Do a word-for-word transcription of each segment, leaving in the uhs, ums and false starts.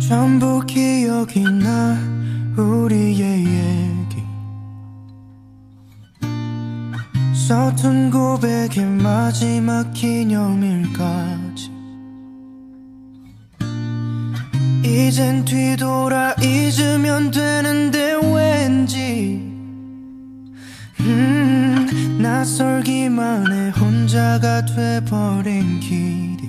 전부 기억이 나 우리의 얘기 서툰 고백의 마지막 기념일까지 이젠 뒤돌아 잊으면 되는데 왠지 음, 낯설기만 해 혼자가 돼버린 길이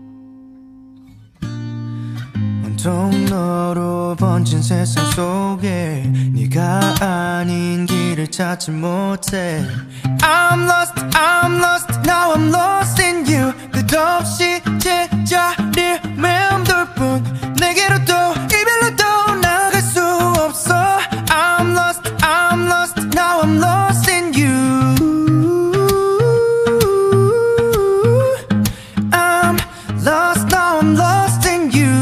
온통 너로 번진 세상 속에 네가 아닌 길을 찾지 못해 I'm lost, I'm lost, now I'm lost in you 끝없이 제자리를 맴돌 뿐 내게로 또 이별로 또 나갈 수 없어 I'm lost, I'm lost, now I'm lost in you I'm lost, now I'm lost in you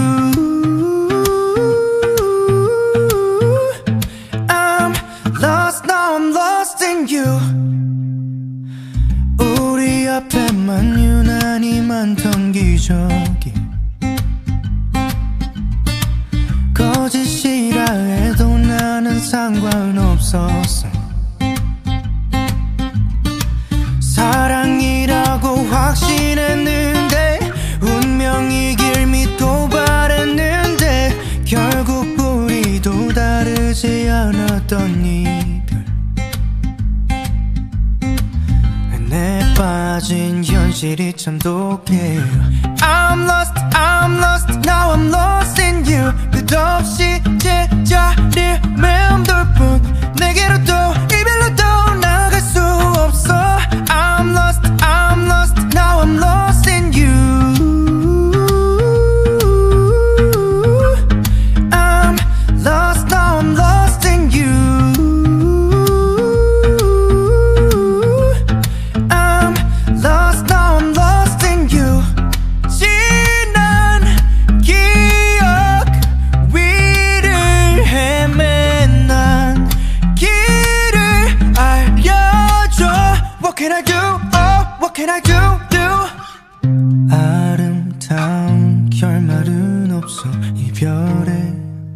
I'm lost, now I'm lost in you 우리 앞에만 유난히 많던 기적이 거짓이라 해도 나는 상관없었어 사랑이라고 확신했는데 운명이 길 믿고 바랬는데 결국 우리도 다르지 않았던 이별 내 빠진 현실이 참 독해 I'm lost, I'm lost, now I'm lost in you 끝없이 제자리를 맴돌 뿐 내게로 또 이별로 또 나갈 수 없어 I'm lost, I'm lost, now I'm lost in you I'm lost, now I'm lost in you I'm lost, now I'm lost in you 지난 기억 위를 헤맨 난 길을 알려줘 What can I do, oh, what can I do, do 아름다운 결말은 없어 이별에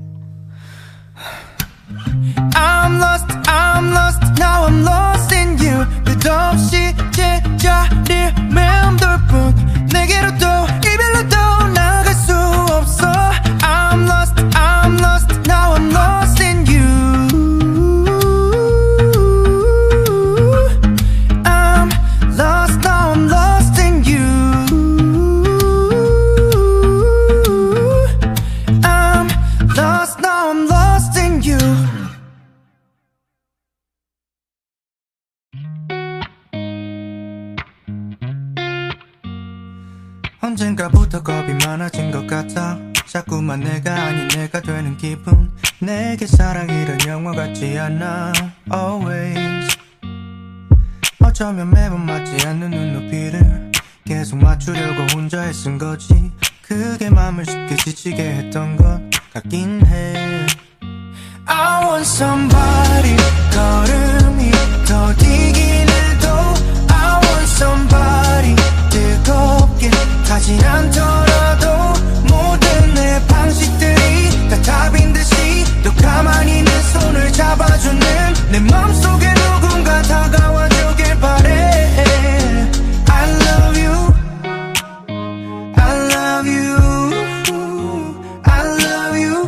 I'm lost, I'm lost, now I'm lost in you 끝없이 제자리를 맴돌 뿐 내게로 또 이별로 또 나갈 수 없어 I'm lost, I'm lost, now I'm lost in you I'm lost, now I'm lost in you I'm lost, now I'm lost in you 언젠가부터 겁이 많아진 것 같아 자꾸만 내가 아닌 내가 되는 기분 내게 사랑이란 영화 같지 않아 Always 어쩌면 매번 맞지 않는 눈높이를 계속 맞추려고 혼자 애쓴 거지 그게 맘을 쉽게 지치게 했던 것 같긴 해 I want somebody 걸음이 더디긴 해도 I want somebody 뜨겁게 가진 않더라도 모든 내 방식들이 다 답인 듯이 또 가만히 내 손을 잡아주는 내 맘속에 누군가 다가와주길 바래 I love you I love you I love you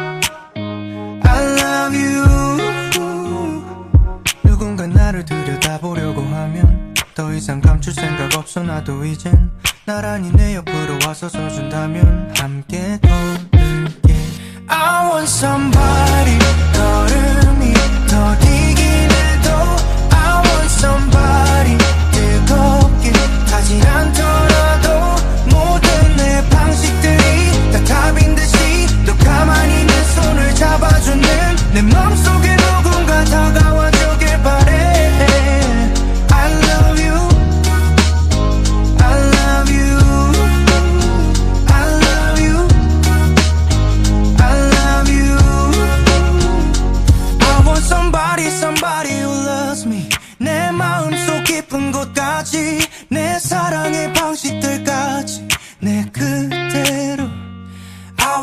I love you 누군가 나를 들여다보려고 하면 더 이상 감출 생각 없어 나도 이젠 나란히 내 옆으로 와서 서준다면 함께 걸을게 I want somebody 걸음이 더디긴 해도 I want somebody 뜨겁게 가진 않더라도 모든 내 방식들이 다 답인 듯이 또 가만히 내 손을 잡아주는 내 맘속에 누군가 다가와주길 바래 I love you I love you I love you I love you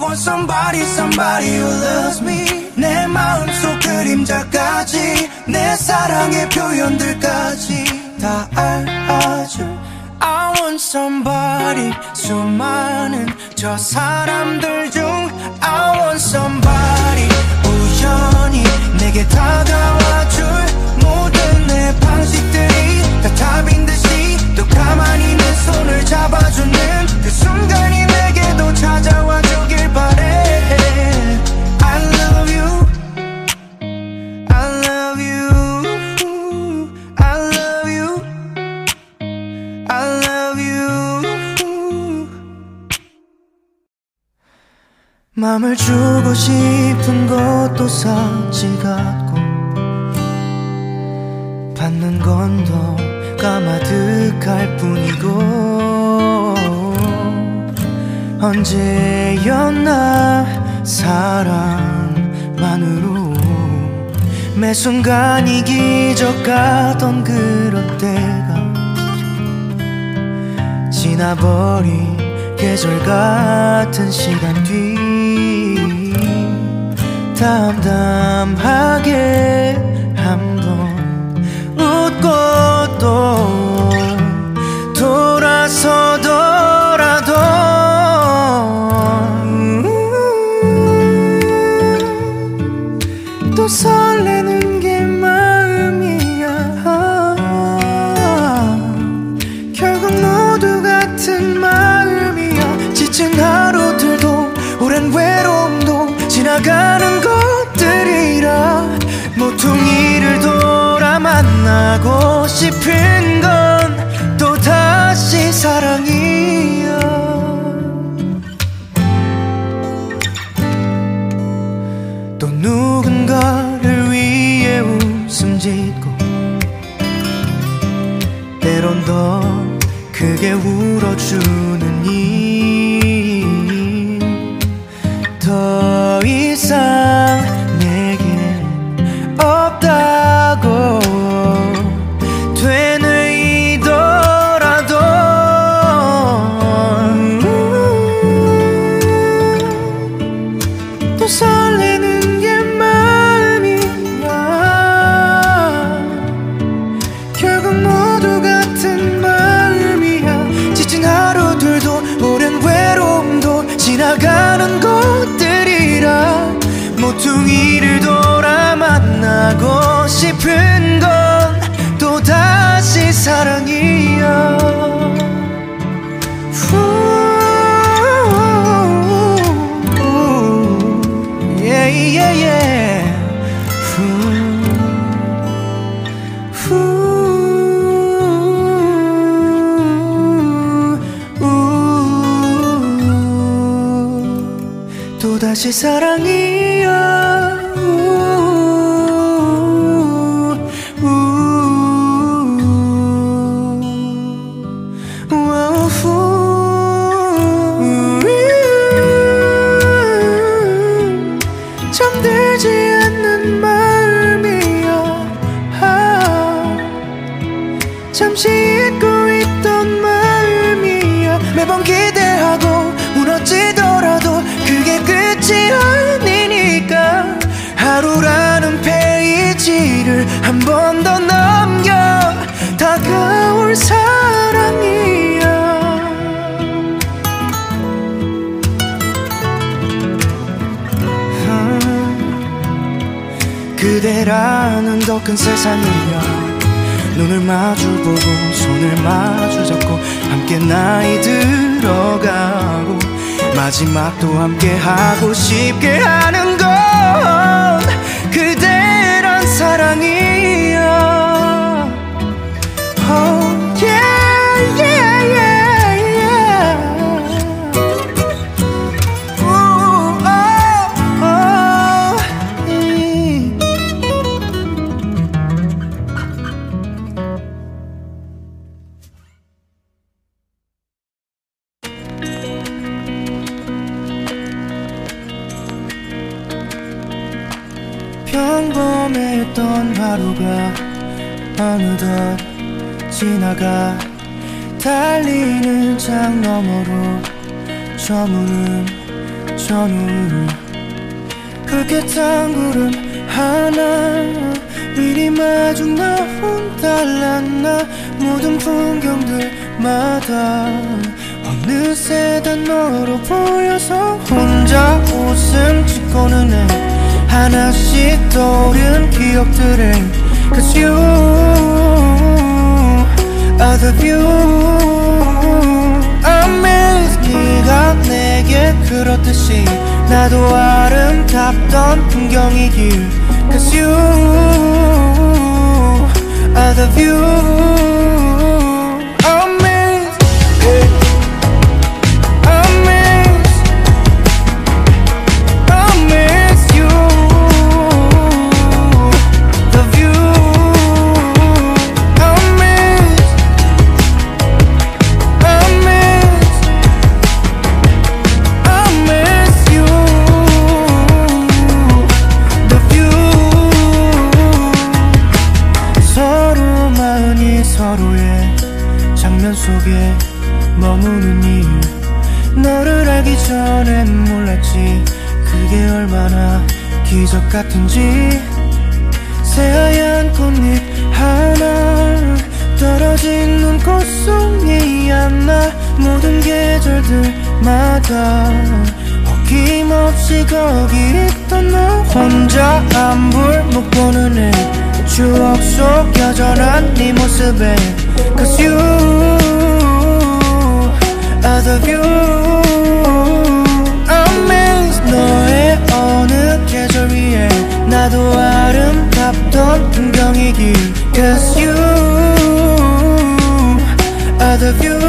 want somebody, somebody who loves me. 내 마음속 그림자까지 내 사랑의 표현들까지 다 알아줘. I want somebody, 수많은 저 사람들 중 I want somebody, 우연히 내게 다가와줄 모든 내 방식들이 다 답인 듯이 또 가만히 내 손을 잡아주는 그 순간이 내게도 찾아와 주길 바래. I love you, I love you, I love you, I love you. 맘을 주고 싶은 것도 사치 같고 받는 건 더 까마득할 뿐이고 언제였나 사랑만으로 매 순간이 기적 같던 그런 때가 지나버린 계절 같은 시간 뒤 담담하게 한번 웃고 또 돌아서더라도 또 설레는 게 마음이야. 결국 모두 같은 마음이야. 지친 하루들도 오랜 외로움도 지나가는 것들이라 모퉁이를 돌아 만나고 싶은 건 또다시 사랑이야. 또 누군가를 위해 웃음 짓고 때론 더 크게 울어주는 일 더 이상 내겐 없다고 되뇌이더라도 또 설레는 게 마음이야. 결국 모두 같은 마음이야. 지친 하루들도 오랜 외로움도 지나가는 것들이라 모퉁이를 돌아 만나고 싶은 건 또다시 사랑이야. Yeah, yeah, yeah. 또다시 사랑이야. 잠들지 않는 마음이야. 잠시 잊고 있던 마음이야. 매번 기대하고 무너지더라도 그게 끝이 아니니까 하루라는 페이지를 한 번 더 넘겨 다가올 사랑이야. 그대라는 더 큰 세상이야. 눈을 마주보고 손을 마주잡고 함께 나이 들어가고 마지막도 함께 하고 싶게 하는 건 그대란 사랑이야. Oh yeah, yeah, yeah, yeah. Ooh, oh, oh, mm. 평범했던 하루가 어느덧 지나가 달리는 장 너머로 저무는 전후를 흙에 탄 구름 하나 미리 마중 나온 달랐나 모든 풍경들마다 어느새 다 너로 보여서 혼자 웃음 짓고는 해 하나씩 떠오른 기억들에 Cause you are the view I miss 네가 내게 그렇듯이 나도 아름답던 풍경이길 Cause you are the view I miss I miss I miss you The view I miss I miss I miss you The view 서로 마음이 서로의 장면 속에 머무는 일 너를 알기 전엔 몰랐지 그게 얼마나 기적 같은지 새하얀 꽃잎 하나 떨어진 눈꽃송이야 나 모든 계절들마다 어김없이 거기 있던 너 혼자 안볼 못 보는 애 추억 속 여전한 네 모습에 Cause you are the view I miss 너의 어느 계절 위에 나도 아름답던 풍경이길 Cause you are the view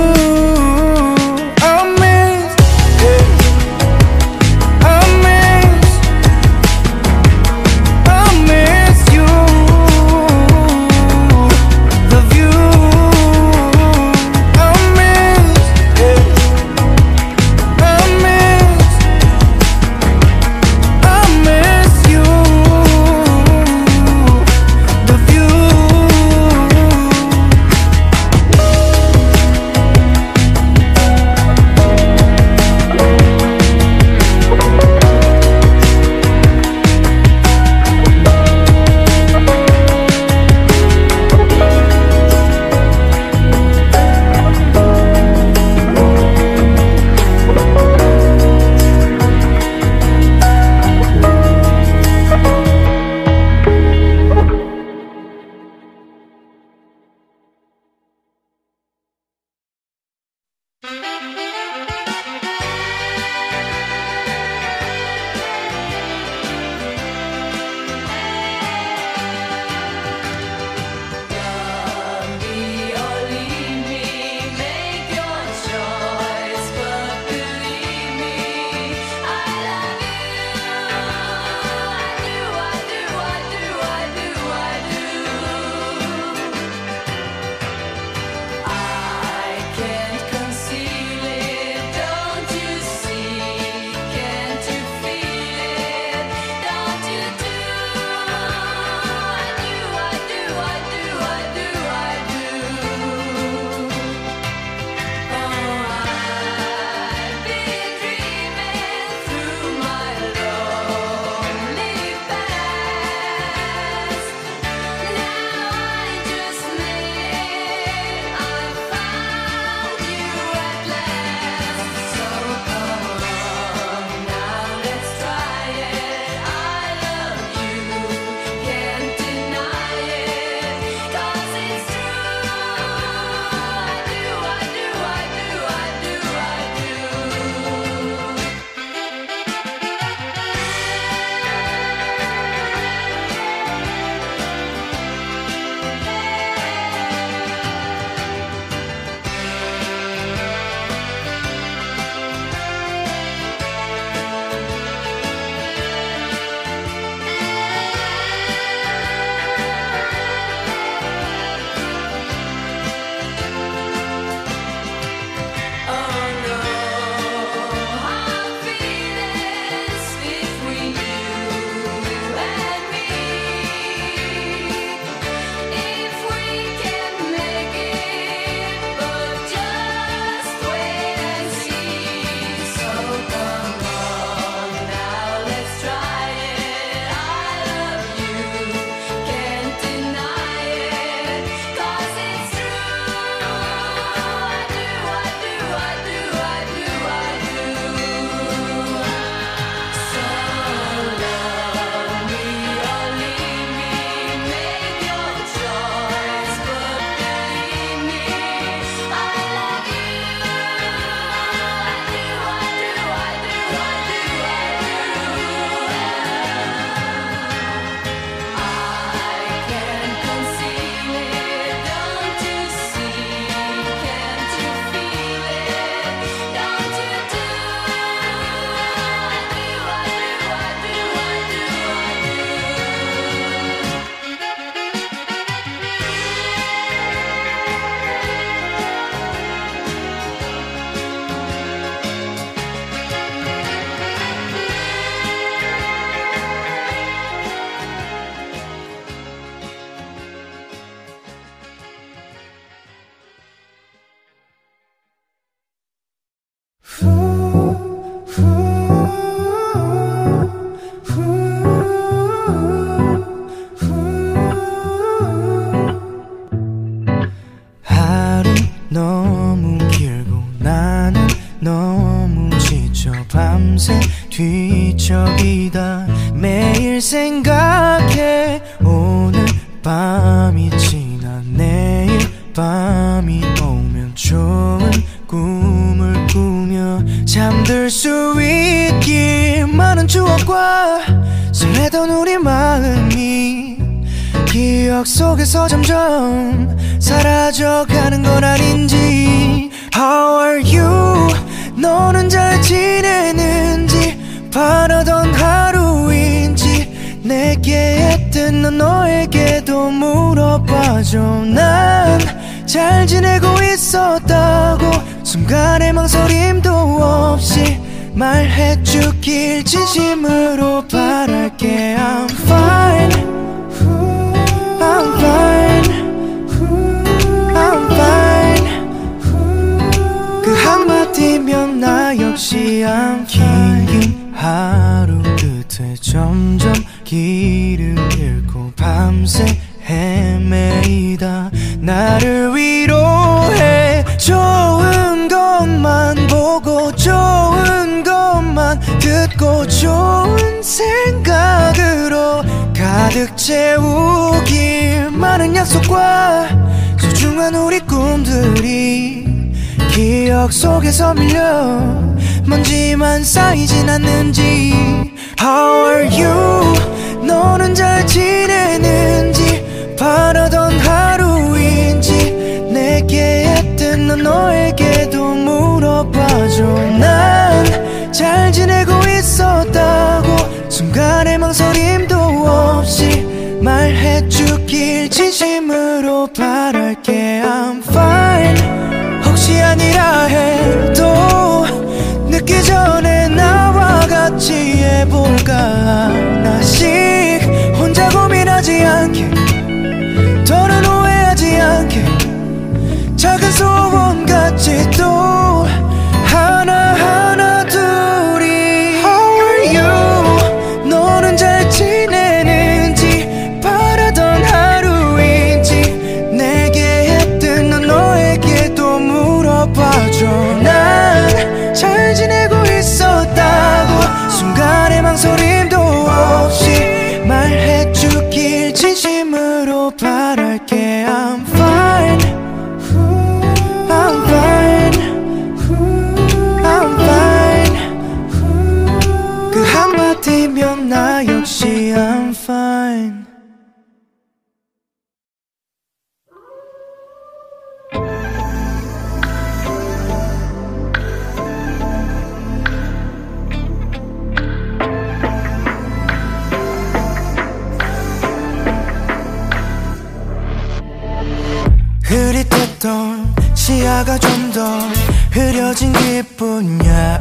I miss I miss I miss you The view I miss I 밤새 뒤척이다 매일 생각해 오늘 밤이 지나 내일 밤이 오면 좋은 꿈을 꾸며 잠들 수 있길 많은 추억과 설레던 우리 마음이 기억 속에서 점점 사라져가는 건 아닌지 How are you? 너는 잘 지내는지 바라던 하루인지 내게 했던 넌 너에게도 물어봐줘 난 잘 지내고 있었다고 순간의 망설임도 없이 말해주길 진심으로 바랄게 I'm fine I'm fine I'm fine 그 한마디면 나 역시 I'm fine 긴 하루 끝에 점점 길을 잃고 밤새 헤매이다 나를 위로해 좋은 것만 보고 좋은 것만 듣고 좋은 생각으로 가득 채우길 많은 약속과 소중한 우리 꿈들이 기억 속에서 밀려 먼지만 쌓이진 않는지 How are you? 너는 잘 지내는지 바라던 하루인지 내게 했던 넌 너에게도 물어봐줘 난 잘 지내고 있었다고 순간의 망설임도 없이 말해주길 진심으로 바랄게 I'm fine 혹시 아니라 해도 늦기 전에 나와 같이 해볼까 하나씩 혼자 고민하지 않게 더는 오해하지 않게 작은 소원같이 또 하나하나 둘이 How are you? 너는 잘 지내는지 바라던 하루인지 내게 했던 넌 너에게도 물어봐줘 난 잘 지내고 있었다고 순간의 망설임도 없이 말해주길 진심으로 바랄게 I'm fine I'm fine I'm fine 그 한마디면 나 역시 I'm fine 흐릿했던 시야가 좀 더 흐려진 기분이야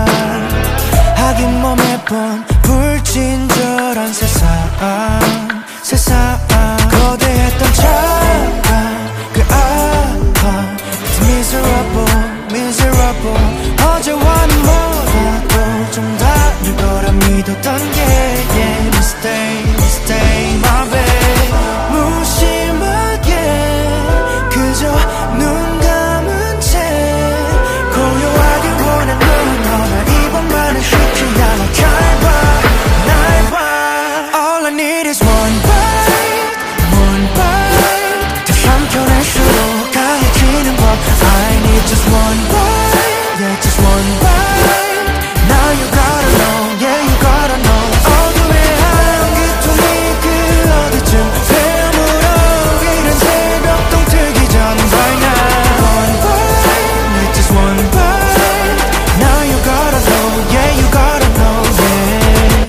하긴 뭐 매번 불친절한 세상 세상 거대했던 차가 그 아파 It's miserable miserable 어제와는 뭐라도 좀 다를 거라 믿었던 게 yeah, mistake mistake my bad 무심하게 그저 눈 감은 채 고요하게 원한 넌 너나 이번만은 쉽지 않아 잘 봐 날 봐 All I need is one bite one bite 더 삼켜낼수록 강해지는 법 I need just one bite yeah just one bite Now you gotta know yeah you gotta know 어둠의 한기통이 그 어디쯤 새물어 이른 새벽 동트기 전 right now one bite yeah just one bite Now you gotta know yeah you gotta know yeah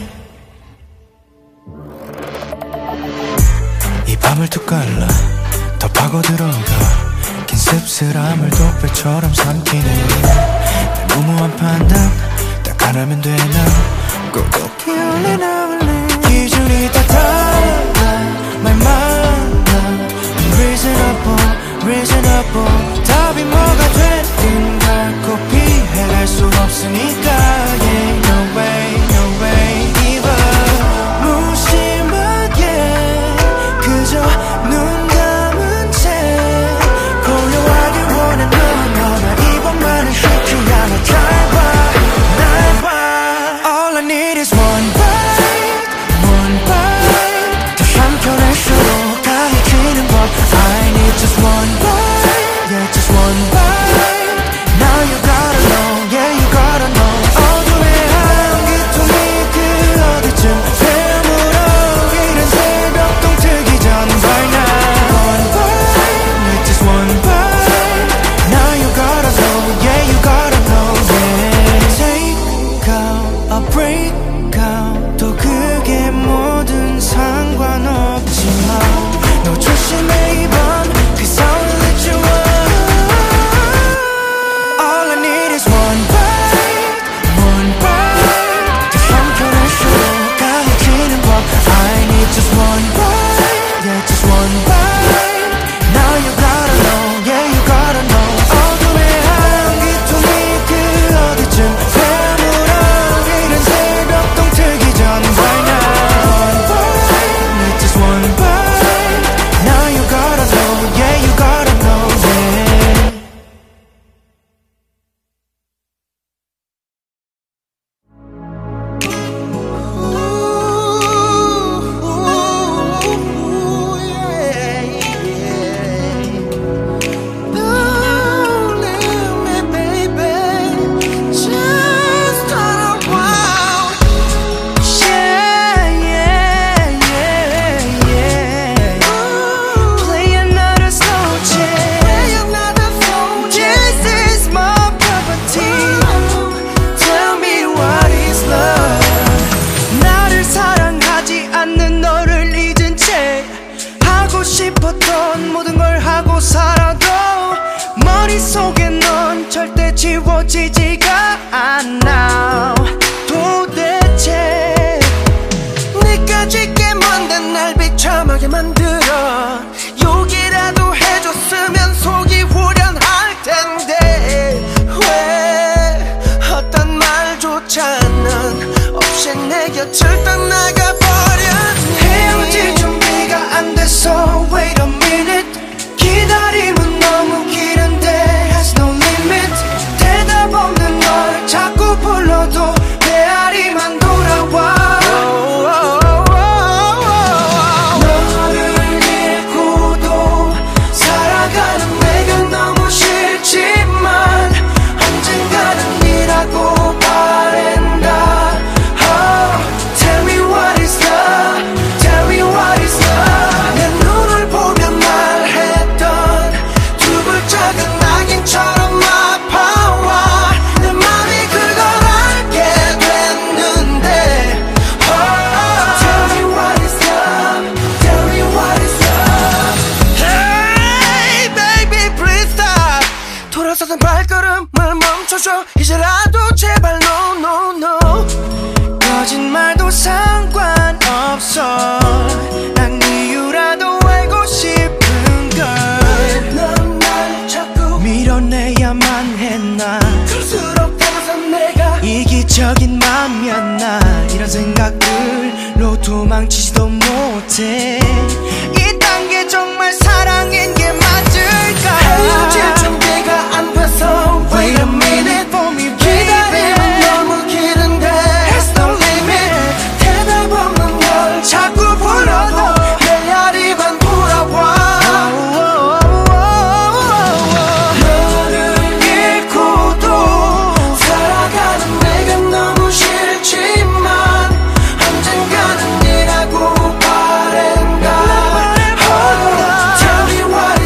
이 밤을 툭 갈라 더 파고들어가 긴 씁쓸함을 독배처럼 삼키네 내 무모한 판단 딱 하나면 되나 고독히 올려나올래 기준이 다 달라 말만나 Reasonable, reasonable 답이 뭐가 됐든 갈고 피해갈 수 없으니까 Yeah, no way, no way, even 무심하게 그저 눈 감은 채 고요하게 원해 넌 너나 이번만은 쉽지 않아 잘 봐 날 봐 breakout 또 그게 뭐든 상관없지만 너 조심해 이번 Cause I will let you out. All I need is one bite, one bite 더 삼켜낼수록 강해지는 법 I need just one bite, yeah just one bite. Now you gotta know, yeah you gotta know. 어둠의 한기통이 그 어디쯤 새물어 이른 새벽동 트기 전 Right now need just one bite. Now you gotta know, yeah you gotta know, yeah. 싶었던 모든 걸 하고 살아도 머릿속에 넌 절대 지워지지가 않아. 도대체 네가 짓게 만든 날 비참하게 만들어 욕이라도 해줬으면 속이 후련할 텐데 왜 어떤 말조차는 없이 내 곁을 떠나가버렸니. 헤어질 준비가 안 돼서 wait a minute. 기다림은 너무 길은데 has no limit. 대답 없는 널 자꾸 불러도 메아리만 돌아와. 너를 잃고도 살아가는 내가 너무 싫지만 언젠가는 네라고 바란다. Oh, tell me what is love, tell me what is love. 내 눈을 보며 말했던 두 글자가 낙인처럼 아파와 내 맘이 그걸 알게 됐는데. Oh, tell me what is love, tell me what is love. Hey baby please stop. 돌아서던 발걸음을 멈춰줘 이제라도 제발 no no no. 거짓말도 상관없어 난 이유라도 알고 싶은 걸. 넌 날 자꾸 밀어내야만 했나. 그럴수록 다가선 내가 이기적인 맘이었나. 이런 생각들로 도망치지도 못해. 이딴 게 정말 사랑인 게 맞을까. 헤어질 준비가 안 돼서 wait a minute for me baby. 너무 길은데 has no limit. 대답 없는 걸 자꾸 불러도 메아리만 돌아와. 너를 잃고도 살아가는 내가 너무 싫지만 언젠가는 네라고 바란다. Oh, tell me what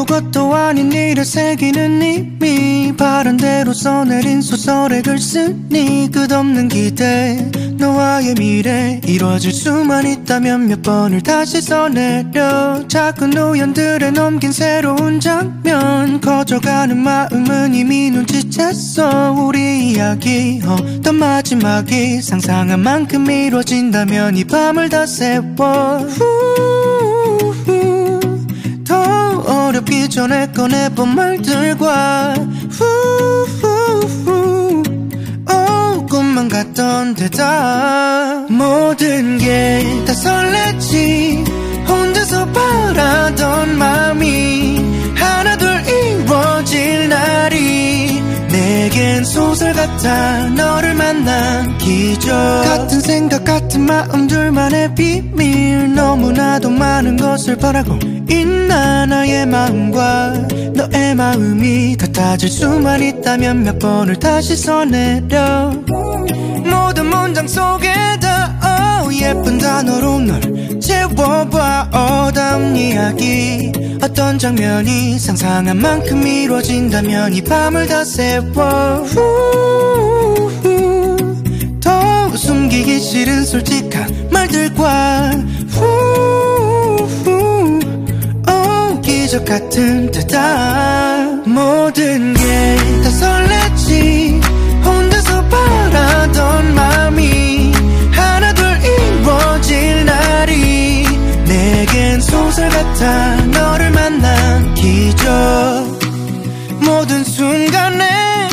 아무것도 아닌 일을 새기는 이미 바란대로 써내린 소설의 글쓰니 끝없는 기대 너와의 미래 이루어질 수만 있다면 몇 번을 다시 써내려 작은 우연들에 넘긴 새로운 장면 커져가는 마음은 이미 눈치챘어 우리 이야기 어떤 마지막이 상상한 만큼 이루어진다면 이 밤을 다 세워 더 어렵기 전에 꺼내본 말들과 오, 꿈만 같던 대답 모든 게 다 설렜지 혼자서 바라던 마음이 하나둘 이루어질 날이 내겐 소설 같아 너를 만난 기적 같은 생각 같은 마음 둘만의 비밀 너무나도 많은 것을 바라고 있나 나의 마음과 너의 마음이 같아질 수만 있다면 몇 번을 다시 써내려 모든 문장 속에다 oh, 예쁜 단어로 널 채워봐 어다운 이야기 어떤 장면이 상상한 만큼 이루어진다면 이 밤을 다 세워 더 숨기기 싫은 솔직한 말들과 오, 기적 같은 대답 모든 게 다 설렜지 혼자서 바라던 마음이 하나둘 이루어질 날이 내겐 소설 같아 너를 만난 기적 모든 순간에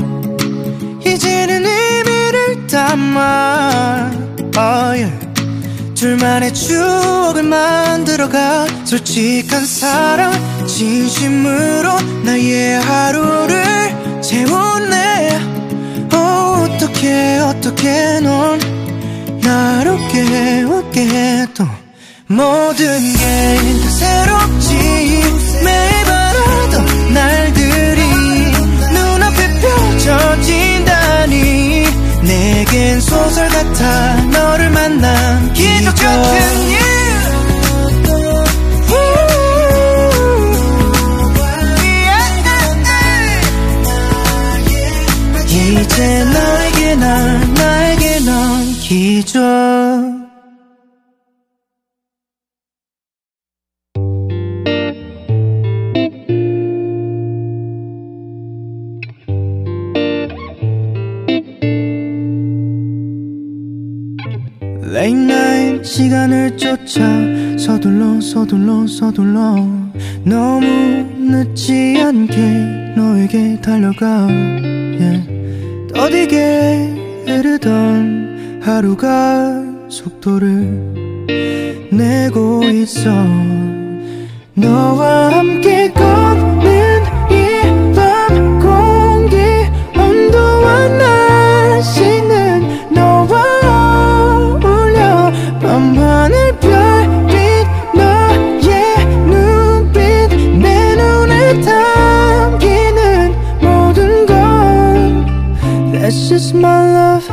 이제는 의미를 담아 oh, yeah. 둘만의 추억을 만들어가 솔직한 사랑 진심으로 나의 하루를 채우네 oh, 어떻게 어떻게 넌 나를 웃게 웃게 해도 모든 게 다 새롭지 매일 바라던 날들이 눈앞에 펼쳐진다니 내겐 소설 같아 너를 만난 기적 같은 일 이제 나에게 난 나에게 넌 기적 Late night 시간을 쫓아 서둘러 서둘러 서둘러 너무 늦지 않게 너에게 달려가 yeah. 더디게 흐르던 하루가 속도를 내고 있어 너와 함께 걷는 이 밤 공기 온도와 날씨는 너와 밤하늘 별빛 너의 눈빛 내 눈에 담기는 모든 건 That's just my love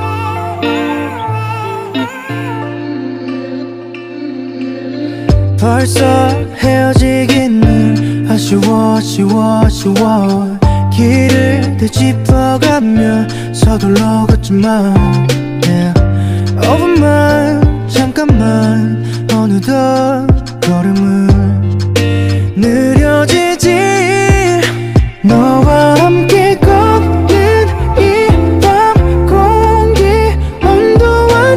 벌써 헤어지기는 아쉬워 아쉬워 아쉬워 길을 되짚어가며 서둘러 걷지마 yeah. 오 분만 잠깐만 어느덧 걸음은 느려지지 너와 함께 걷는 이 밤 공기 온도와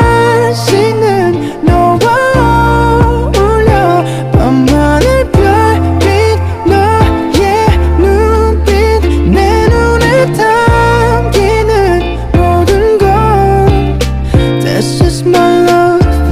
날씨는 너와 어울려 밤하늘 별빛 너의 눈빛 내 눈에 담기는 모든 건 That's just my love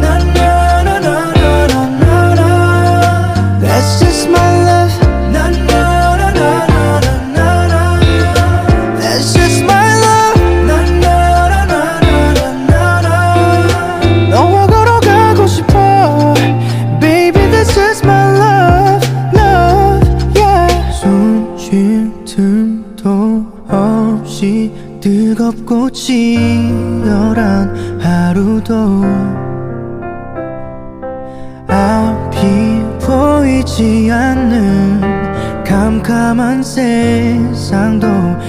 뜨겁고 치열한 하루도 앞이 보이지 않는 캄캄한 세상도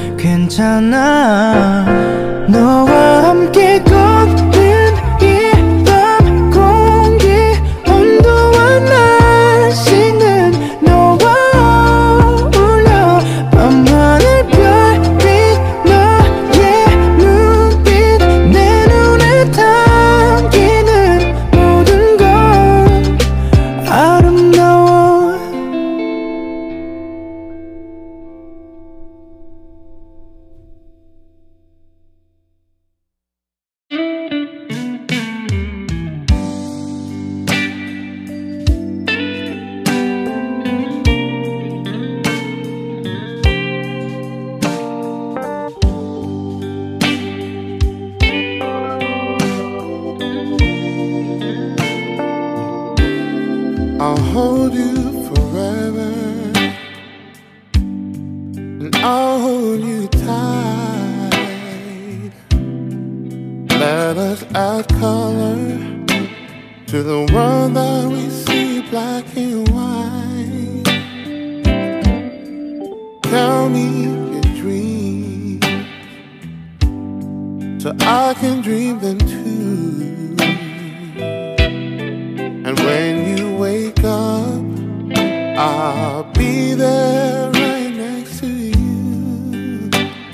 괜찮아. 너와 함께 걷는 이 밤 공기 온도와 날씨는 너와 어울려. 밤하늘 별빛 너의 눈빛 내 눈에 담기는 모든 건 아름다워. I'll hold you forever, and I'll hold you tight. Let us add color to the world that we see black and white. Tell me your dreams, so I can dream them too. And when you wake up, I'll be there right next to you.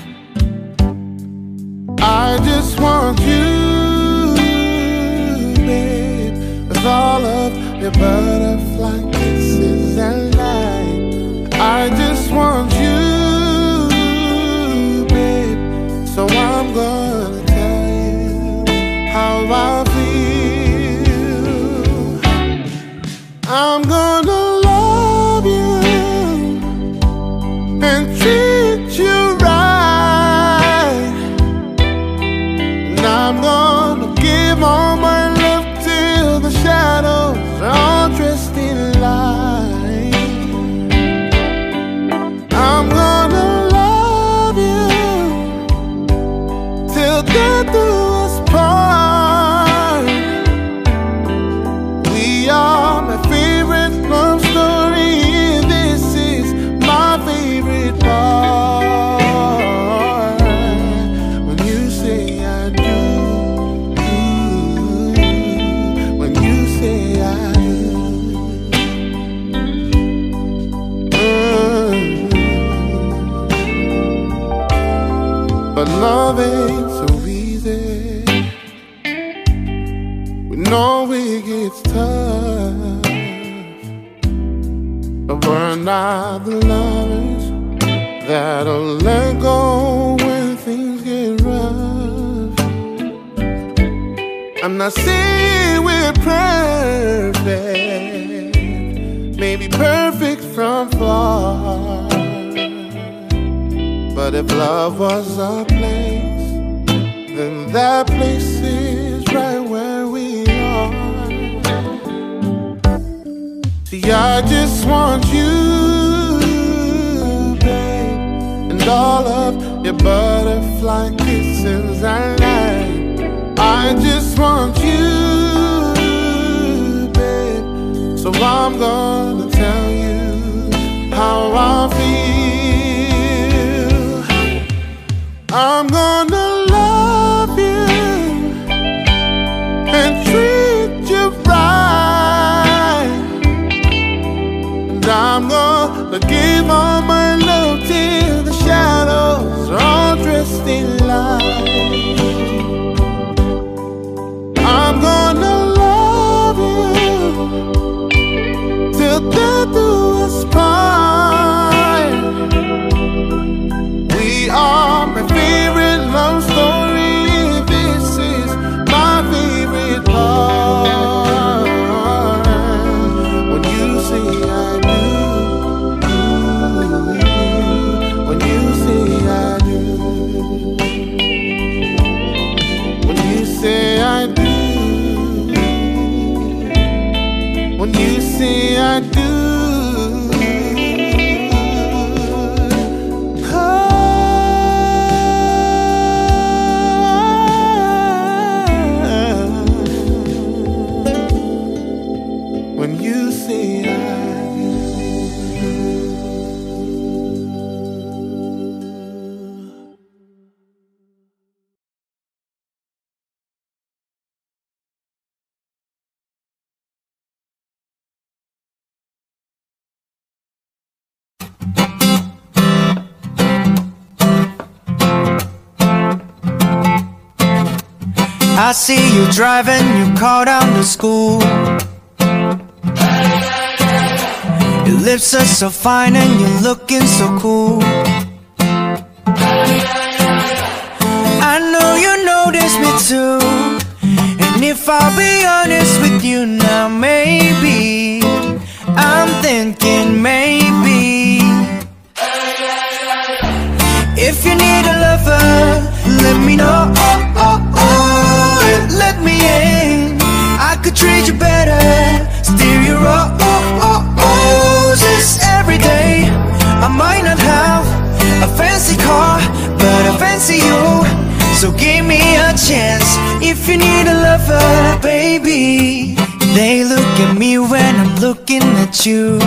I just want you, babe, with all of your butterfly kisses and light. I just want you, babe, so I'm gonna tell you how I feel. I'm gonna love you and treat you right, and I'm gonna give all my love till the shadows are all dressed in light. I'm gonna love you till death do us part. We are my favorite love story. This is my favorite part. When you say I do, do. When you say I do, mm. But love ain't so easy. We know it gets tough, but we're not the lovers that'll let go when things get rough. I'm not saying we're perfect, maybe perfect from far, but if love was a place, then that place is right where we are. See, I just want you, babe, and all of your butterfly kisses and light. I just want you, babe, so I'm gonna tell you how I feel. I'm gonna love you and treat you right, and I'm gonna give all my love till the shadows are all dressed in light. I'm gonna love you till death do us part. We are my favorite love story. This is my favorite part. When you say I do, when you say I do, when you say I do, when you say I do. When you say I do. I see you driving your car down to school. Your lips are so fine and you're looking so cool. I know you notice me too. And if I'll be honest with you now, maybe I'm thinking maybe if you need a lover, let me know, oh, oh, oh, and let me in. I could treat you better, steer you oh, oh, oh, oh, just every day. I might not have a fancy car, but I fancy you. So give me a chance if you need a lover, baby. They look at me when I'm looking at you.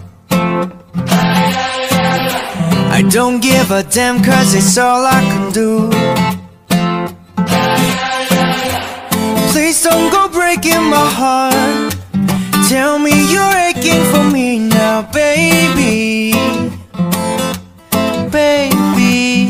I don't give a damn cause it's all I can do. Please don't go breaking my heart. Tell me you're aching for me now, baby. Baby,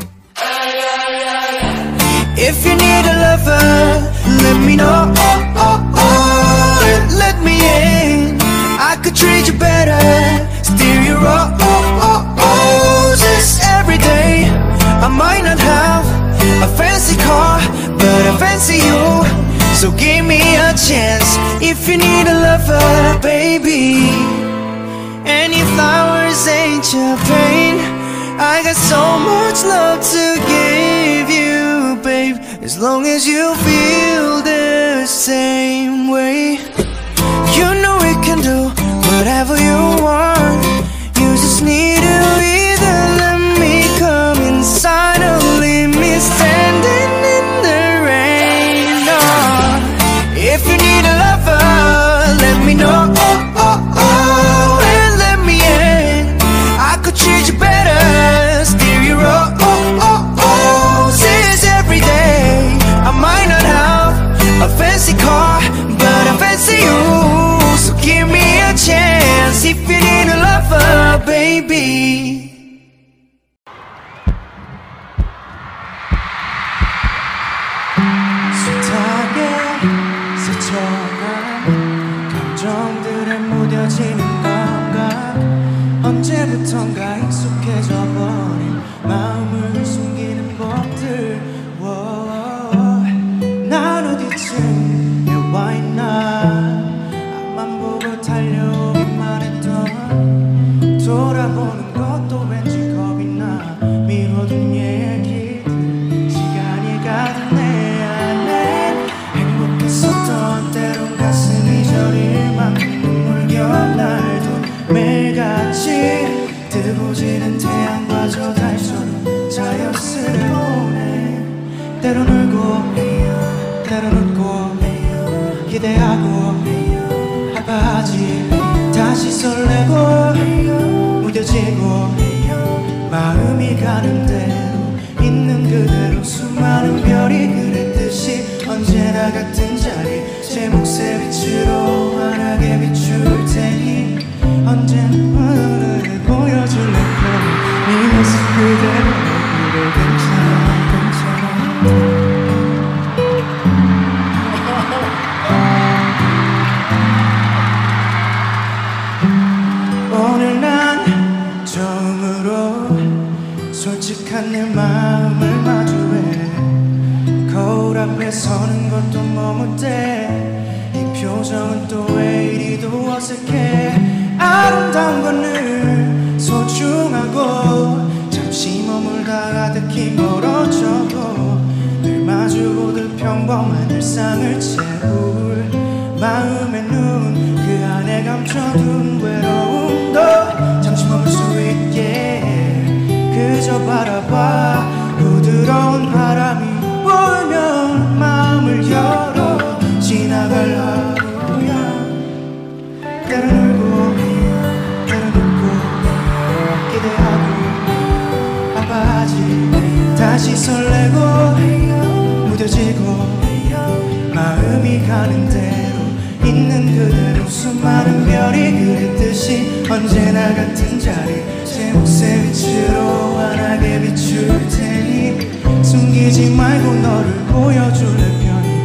if you need a lover, let me know, oh, oh, oh, and let me in. I could treat you better, steer you oh, oh, oh, oh, just every day. I might not have a fancy car, but I fancy you. So give me a chance if you need a lover, baby. Any flowers ain't your pain. I got so much love to give you, babe. As long as you feel the same way. You know we can do whatever you want. You just need to either let me come inside or leave me standing in the rain. Oh, if you need a lover, let me know, oh, oh, oh, and let me in. I could treat you better, steer you oh, oh, oh, oh, since every day. I might not have a fancy car, but I fancy you. So give me a chance if you need a lover, baby. 숱하게 스쳐간 감정들에 무뎌지는 감각. 언제부턴가 익숙해져 버린 마음을 숨기는 법들. 난 어디쯤에 와 있나. 앞만 보고 달려오기만 했던 돌아보는 것도 왠지 겁이 나. 미뤄둔 얘기들 시간이 가득 내 안에. 행복했었던 때론 가슴이 저릴 만큼 눈물겨 날도 매일같이 뜨거워지는 태양과 저 달처럼 자연스레 보내. 때론 울고 때론 웃고 기대하고 아파하지. 다시 설레고 무뎌지고 마음이 가는 대로 있는 그대로 수많은 별이 그랬듯이 언제나 같은 자리 제 몫의 빛으로 환하게 비출 테니 언제나 오늘을 보여줄래. 네 모습 그대로 그래 괜찮아 괜찮아. 오늘 난 처음으로 솔직한 내 마음을 마주해. 거울 앞에 서는 것도 머뭇대. 이 표정은 또 왜 이리도 어색해. 아름다운 건 늘 소중하고 잠시 머물다 가득히 멀어져도 늘 마주보듯 평범한 일상을 채울 마음의 눈. 그 안에 감춰둔 외로움도 잠시 머물 수 있게 그저 바라봐. 부드러운 바람이 불면 마음을 열어 지나갈 하루야. 때론 울고 때론 웃고 기대하고 아파하지. 다시 설레고 무뎌지고 마음이 가는 대로 있는 그대로 수많은 별이 그랬듯이 언제나 같은 자리 제 몫의 빛으로 환하게 비출 테니 숨기지 말고 너를 보여줄래 편히.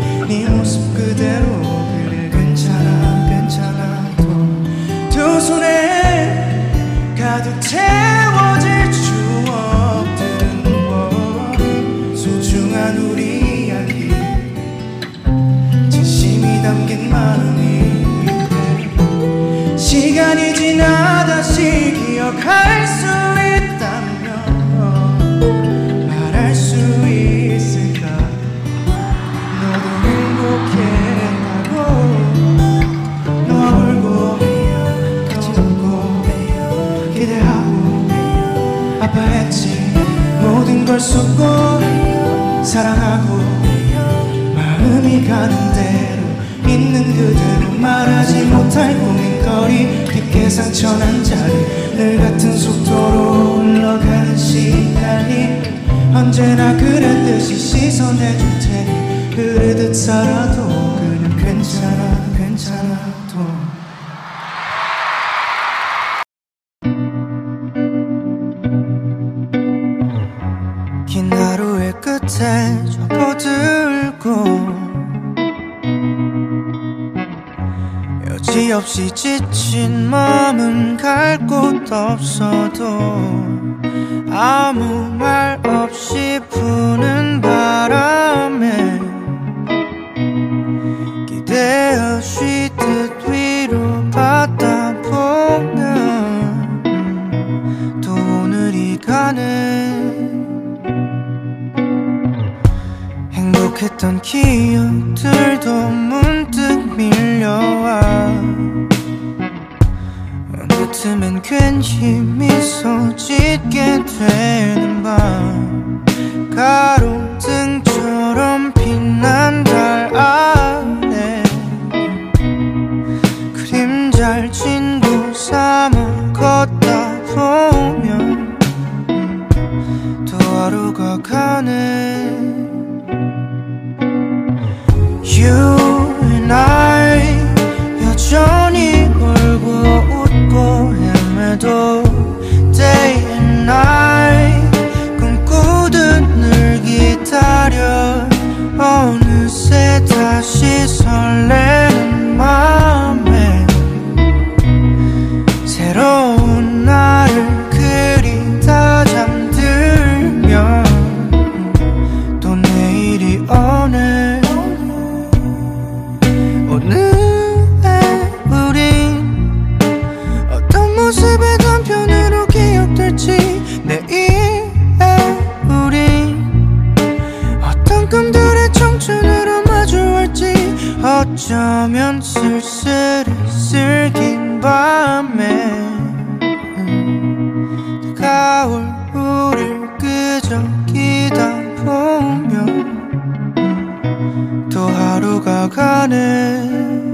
소중한 우리 이야기 진심이 담긴 마음인데 시간이 지나 다시 기억할 수 있다면 말할 수 있을까 너도 행복했다고 너 울고 같이 웃고 기대하고 아파했지 모든 걸 쏟고 사랑하고 마음이 가는 대로 있는 그대로 말하지 못할 고민거리 깊게 상처난 자리 늘 같은 속도로 흘러가는 시간이 언제나 그랬듯이 씻어내줄 테니 그러듯 살아도 그냥 괜찮아 괜찮아도 긴 하루의 끝에 접어들고 여지없이 지친 마음은 갈 곳 없어도 아무 말 없이 부는 바람에 기대어 쉬듯 위로 받다 보면 또 오늘이 가네 행복했던 기억들도 문득 밀려와 어느 틈엔 괜히 미소 짓게 되는 밤 가로등처럼 빛난 달 아래 그림자를 친구 삼아 걷다 보면 또 하루가 가네 You and I 여전히 울고 웃고 헤매도 Day and night 꿈꾸듯 늘 기다려 어느새 다시 설레는 맘에 새로운 나를 그리다 잠들면 또 내일이 오네 오늘의 우린 어떤 모습의 단편으로 기억될지 내일의 우린 어떤 꿈들의 청춘으로 마주할지 어쩌면 쓸쓸히 슬긴 밤에 다가올 우릴 그저 기다 보면 또 하루가 가네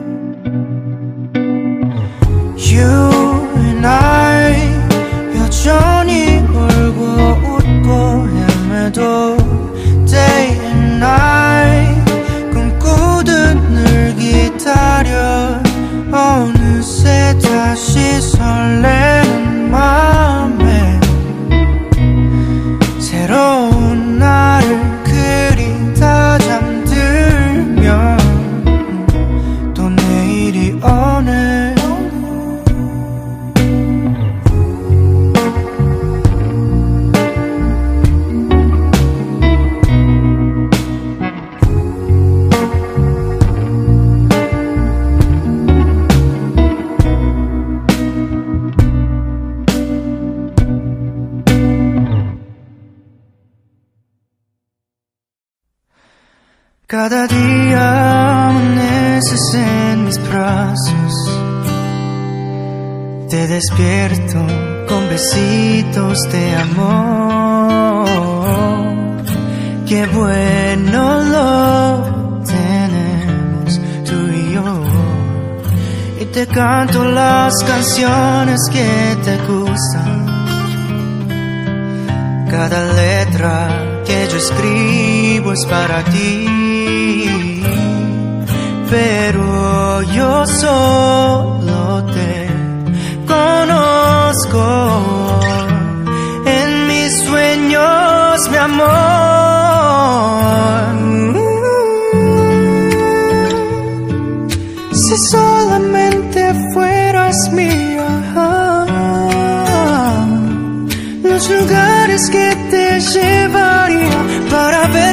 You and I 여전히 울고 웃고 헤매도 Day and night 꿈꾸듯 늘 기다려 어느새 다시 설레는 맘에 새로운 나를 그리다 잠들면 또 내일이 오네 Cada día amaneces en mis brazos Te despierto con besitos de amor Qué bueno lo tenemos tú y yo Y te canto las canciones que te gustan Cada letra que yo escribo es para ti Pero yo solo te conozco En mis sueños, mi amor Si solamente fueras mía Los lugares que te llevaría para ver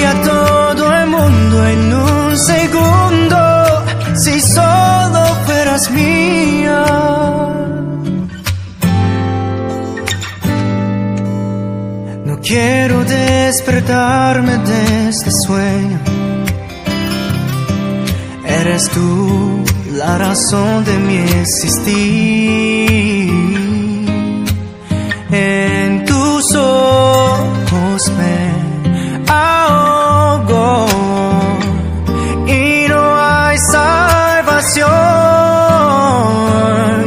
daría todo el mundo en un segundo si solo fueras mía. No quiero despertarme de este sueño. Eres tú la razón de mi existir. En tus ojos me ahogo y no hay salvación.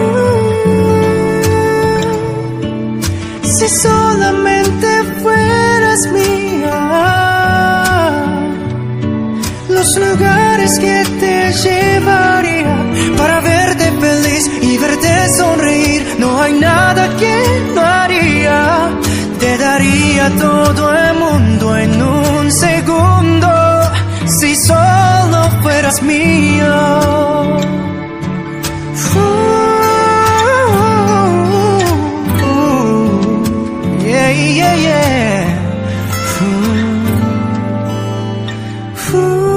Si solamente fueras mía, los lugares que te llevaría para verte feliz y verte sonreír, no hay nada que no haría. Te daría todo el mundo en un segundo si solo fueras mía. Uh, uh, yeah, yeah, yeah. Uh, uh.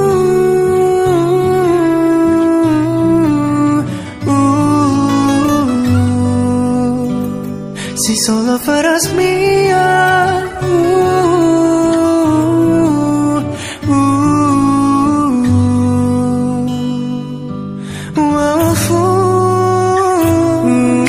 Si solo fueras mía, uh, uh, uh, uh, uh,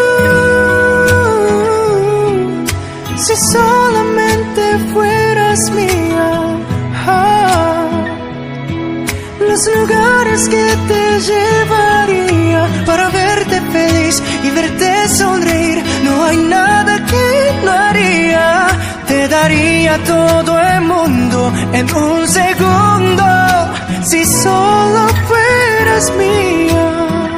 si solamente fueras mía, ah, los lugares que te llevaría para verte feliz y verte sonreír, no hay nada que no haría. Te daría todo el mundo en un segundo si solo fueras mía.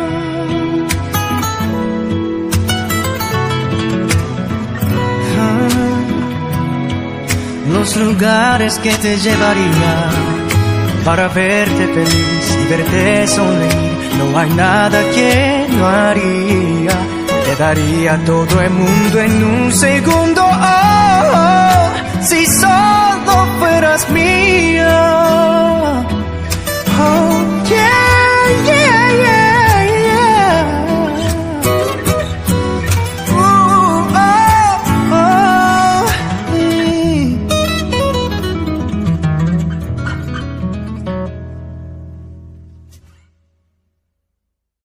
Ah, los lugares que te llevaría para verte feliz y verte sonreír, no hay nada que no haría. Te daría todo el mundo en un segundo, oh, oh, si solo fueras mía. Oh.